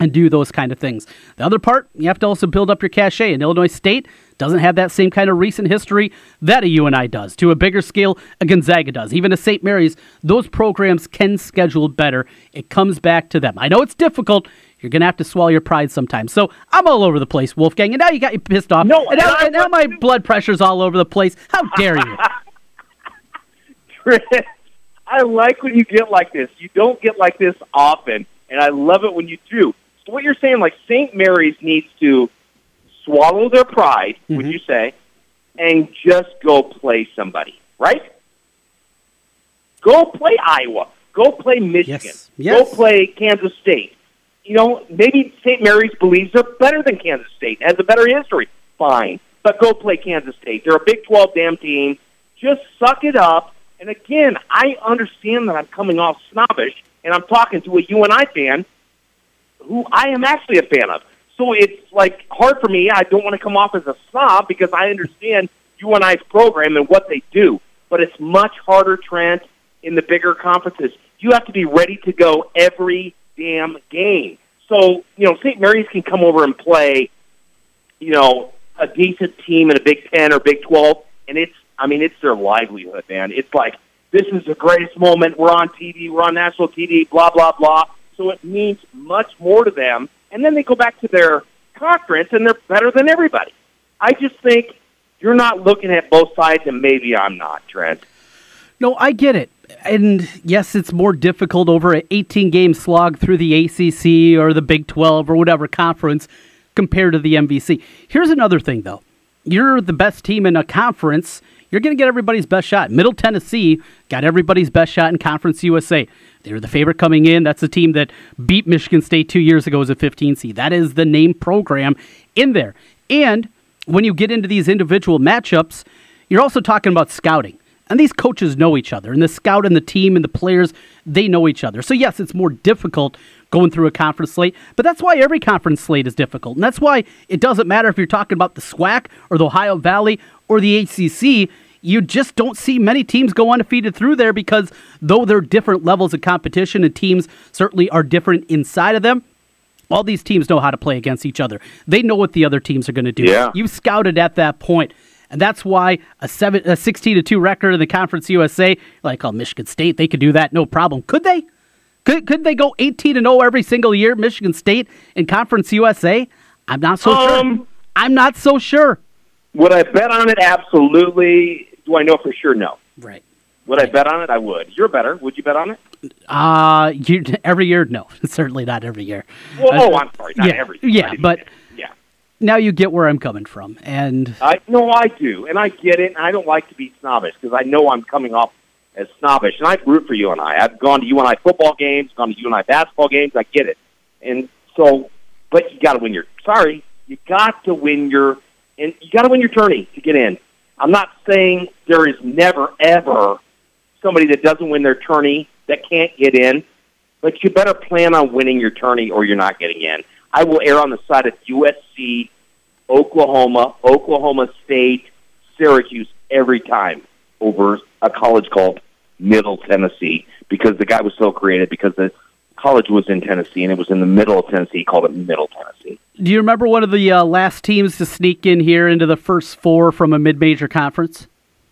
and do those kind of things. The other part, you have to also build up your cachet. And Illinois State doesn't have that same kind of recent history that a U N I does. To a bigger scale, a Gonzaga does. Even a Saint Mary's, those programs can schedule better. It comes back to them. I know it's difficult. You're going to have to swallow your pride sometimes. So I'm all over the place, Wolfgang, and now you got you pissed off. No, and now, and and now my blood pressure's all over the place. How dare you? Chris, I like when you get like this. You don't get like this often, and I love it when you do. So what you're saying, like Saint Mary's needs to swallow their pride, mm-hmm. would you say, and just go play somebody, right? Go play Iowa. Go play Michigan. Yes. Yes. Go play Kansas State. You know, maybe Saint Mary's believes they're better than Kansas State, has a better history. Fine. But go play Kansas State. They're a Big twelve damn team. Just suck it up. And again, I understand that I'm coming off snobbish, and I'm talking to a U N I fan who I am actually a fan of. So it's, like, hard for me. I don't want to come off as a snob because I understand U N I's program and what they do. But it's much harder, Trent, in the bigger conferences. You have to be ready to go every damn game. So, you know, Saint Mary's can come over and play, you know, a decent team in a Big Ten or Big twelve, and it's, I mean, it's their livelihood, man. It's like, this is the greatest moment. We're on T V. We're on national T V, blah, blah, blah. So it means much more to them. And then they go back to their conference, and they're better than everybody. I just think you're not looking at both sides, and maybe I'm not, Trent. No, I get it. And yes, it's more difficult over an eighteen-game slog through the A C C or the Big twelve or whatever conference compared to the M V C. Here's another thing, though. You're the best team in a conference. You're going to get everybody's best shot. Middle Tennessee got everybody's best shot in Conference U S A. They were the favorite coming in. That's the team that beat Michigan State two years ago as a fifteen seed. That is the name program in there. And when you get into these individual matchups, you're also talking about scouting. And these coaches know each other. And the scout and the team and the players, they know each other. So, yes, it's more difficult going through a conference slate. But that's why every conference slate is difficult. And that's why it doesn't matter if you're talking about the SWAC or the Ohio Valley or the A C C. You just don't see many teams go undefeated through there because though they're different levels of competition and teams certainly are different inside of them, all these teams know how to play against each other. They know what the other teams are going to do. Yeah. You've scouted at that point. And that's why a seven, a sixteen to two record in the Conference U S A, like oh, Michigan State, they could do that, no problem. Could they? Could could they go eighteen and oh every single year, Michigan State in Conference U S A? I'm not so um, sure. I'm not so sure. Would I bet on it? Absolutely. Do I know for sure? No. Right. Would I bet on it? I would. You're better. Would you bet on it? Uh, you, every year? No, certainly not every year. Well, uh, oh, I'm sorry. Not yeah, every year. Yeah, but yeah. Now you get where I'm coming from. And I No, I do. And I get it. And I don't like to be snobbish because I know I'm coming off as snobbish. And I root for U N I. I've gone to U N I football games, gone to U N I basketball games. I get it. And so, but you got to win your, sorry, you got to win your, and you got to win your tourney to get in. I'm not saying there is never, ever somebody that doesn't win their tourney that can't get in, but you better plan on winning your tourney or you're not getting in. I will err on the side of U S C, Oklahoma, Oklahoma State, Syracuse every time over a college called Middle Tennessee because the guy was so creative because the college was in Tennessee and it was in the middle of Tennessee. He called it Middle Tennessee. Do you remember one of the uh, last teams to sneak in here into the first four from a mid-major conference?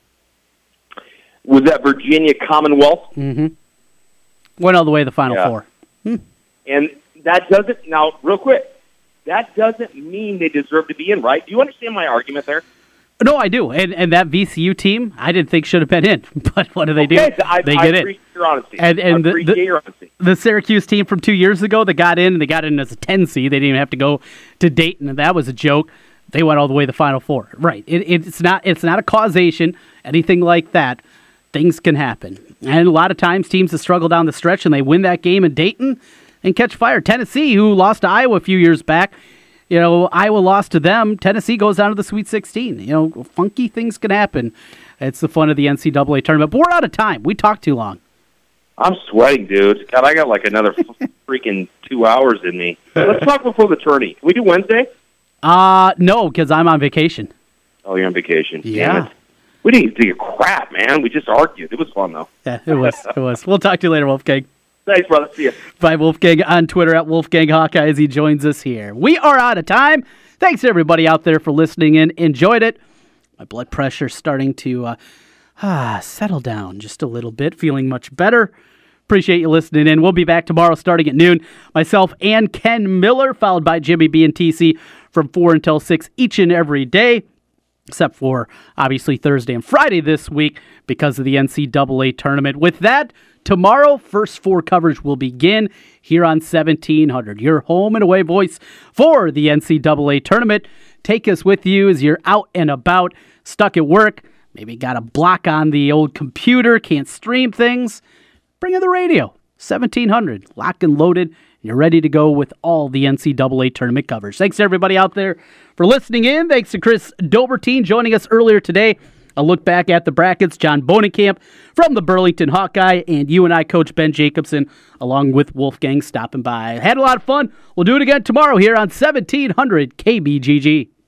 Was that Virginia Commonwealth? Mm-hmm. Went all the way to the Final yeah. Four. Hmm. And that doesn't, now, real quick, that doesn't mean they deserve to be in, right? Do you understand my argument there? No, I do. And and that V C U team, I didn't think should have been in. But what do they do? Okay, I, they I get appreciate in. your honesty. And, and I appreciate the, the, your honesty. the Syracuse team from two years ago that got in, and they got in as a ten seed. They didn't even have to go to Dayton, and that was a joke. They went all the way to the Final Four. Right. It, it's not It's not a causation, anything like that. Things can happen. And a lot of times teams that struggle down the stretch, and they win that game in Dayton and catch fire. Tennessee, who lost to Iowa a few years back, you know, Iowa lost to them. Tennessee goes down to the Sweet sixteen. You know, funky things can happen. It's the fun of the N C double A tournament. But we're out of time. We talked too long. I'm sweating, dude. God, I got like another freaking two hours in me. Let's talk before the tourney. Can we do Wednesday? Uh, no, because I'm on vacation. Oh, you're on vacation. Yeah. Damn it. We didn't do crap, man. We just argued. It was fun, though. Yeah, it was. It was. We'll talk to you later, Wolfgang. Thanks, brother. See you. By Wolfgang on Twitter at Wolfgang Hawkeye as he joins us here. We are out of time. Thanks, everybody out there, for listening in. Enjoyed it. My blood pressure's starting to uh, ah, settle down just a little bit. Feeling much better. Appreciate you listening in. We'll be back tomorrow starting at noon. Myself and Ken Miller, followed by Jimmy B and T C from four until six each and every day, except for, obviously, Thursday and Friday this week because of the N C double A tournament. With that, tomorrow, first four coverage will begin here on seventeen hundred, your home and away voice for the N C double A tournament. Take us with you as you're out and about, stuck at work, maybe got a block on the old computer, can't stream things. Bring in the radio, seventeen hundred, locked and loaded, and you're ready to go with all the N C double A tournament coverage. Thanks to everybody out there for listening in. Thanks to Chris Dobertine joining us earlier today. A look back at the brackets. John Bonenkamp from the Burlington Hawkeye, and you and I, Coach Ben Jacobson, along with Wolfgang, stopping by. Had a lot of fun. We'll do it again tomorrow here on seventeen hundred K B G G.